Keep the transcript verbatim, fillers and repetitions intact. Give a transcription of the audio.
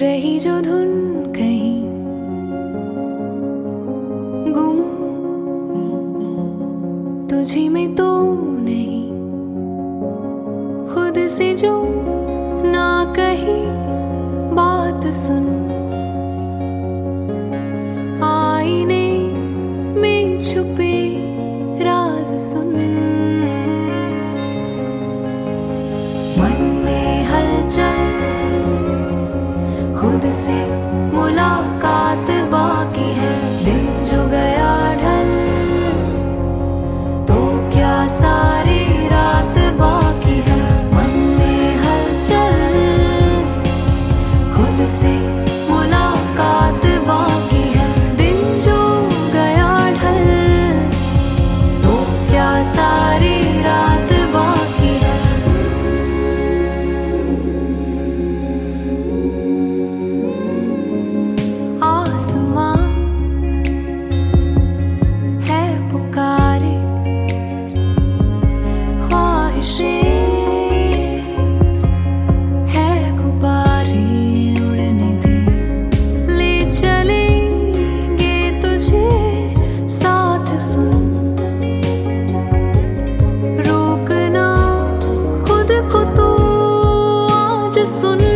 रही जो धुन कहीं गुम तुझी में तो नहीं, खुद से जो ना कही बात सुन, आईने में छुपे राज सुन। मन में हलचल खुद से मुलाकात बाकी है, दिन जो गया ढल तो क्या सारी रात बाकी है। मन में हलचल खुद से मुलाकात बाकी है, दिन जो गया ढल तो क्या सारी रात बाकी है। आसमां है पुकारे, ख्वाहिशें है गुब्बारे उड़ने दे, ले चलेंगे तुझे साथ सुन। रोकना खुद को तो आज सुन।